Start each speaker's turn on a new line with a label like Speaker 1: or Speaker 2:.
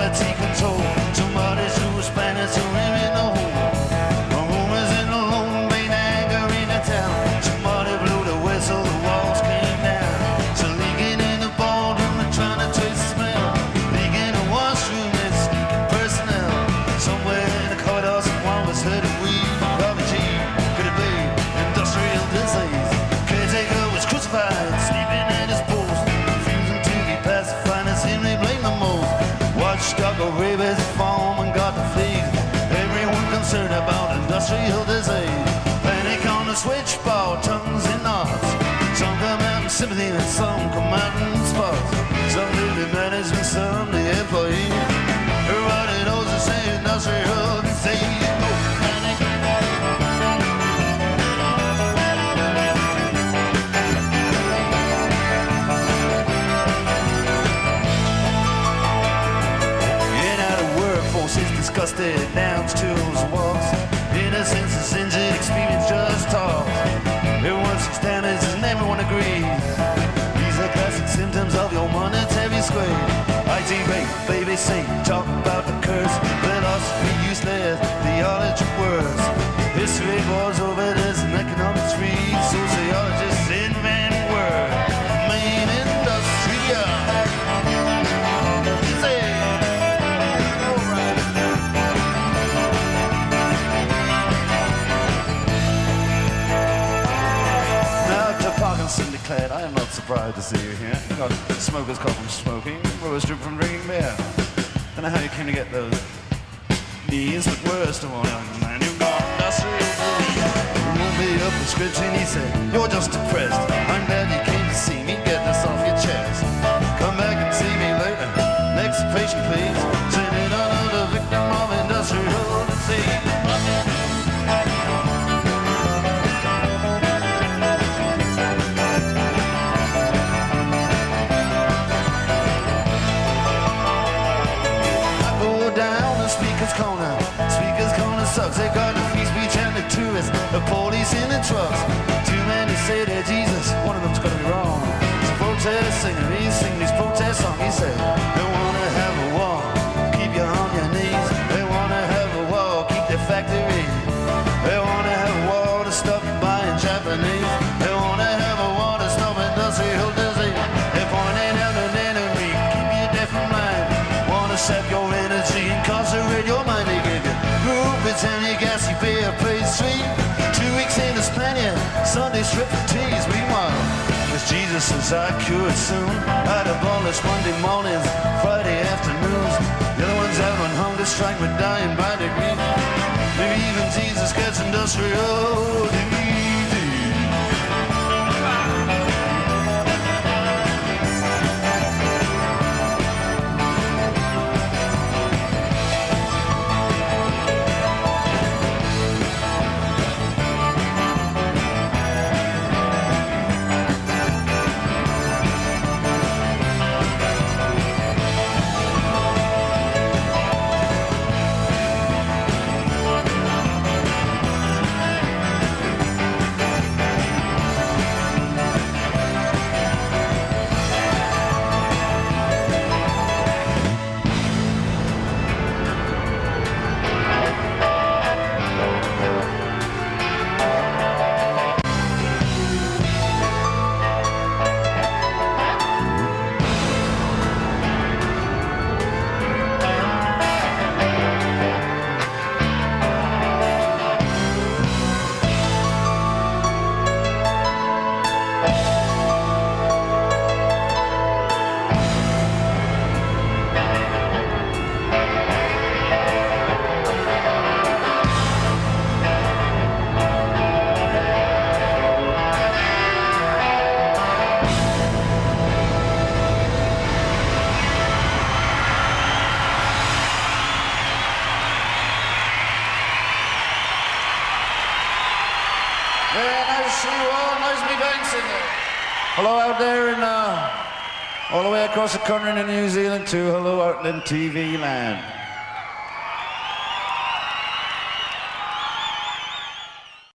Speaker 1: quality control. Somebody threw a spanner to him in the hole. A woman's in the lone main anger in the town. Somebody blew the whistle, the walls came down. So leaking in the ballroom, they're trying to trace the smell. Leaking in the washroom, they're sneaking personnel. Somewhere in the corridor, someone was hurting weed. Refugee, could it be industrial disease? Caretaker was crucified, sleeping at his post. Refusing to be pacified, as him they blame the most. Watchdog of rabies form and got the fleas. Everyone concerned about industrial disease. Panic on the switchboard, tongues in knots. Some come out in sympathy and some come out in spots. Some do the management, some the employee. Everybody knows the same industrial disease. Panic. Is disgusted, downs, tools, walks. Innocence is injured, experience just talks. Everyone sees damage and everyone agrees. These are classic symptoms of your monetary squeeze. IT rate, BBC, talk about the curse. Philosophy useless, theology worse. History wars over this and economics free. Sociologists invent word. Main industrial. Parkinson declared, I am not surprised to see you here. You got smokers cough from smoking, brewers drip from drinking beer. Don't know how you came to get those knees, but worst of all, young man, you've got industrial disease. You wrote me a prescription, he said, you're just depressed. I'm glad you came to see me, get this off your chest. Come back and see me later. Next patient, please. Sending another victim of industrial disease. Speakers corner sucks. They got the free speech and the tourists, the police in the trucks. Too many say they're Jesus, one of them's gonna be wrong. So protest singer, he sing these protest songs. He said, they wanna have a war, keep you on your knees. They wanna have a war, keep their factory. They wanna have a war to stop you buying Japanese. They wanna have a war to stop industrial disease. They're pointing out an enemy, keep you deaf and blind. Wanna sap your energy, incarcerate your mind. They give you group, Britannia, gassy beer, pastry. 2 weeks in the Spaniard, Sunday strip for teas. Meanwhile, as Jesus says, I cure it soon. I'd abolish Monday mornings, Friday afternoons. The other ones out on hunger strike, but dying by degree. Maybe even Jesus gets industrial disease. Hello out there in, all the way across the country to New Zealand too. Hello out in TV land.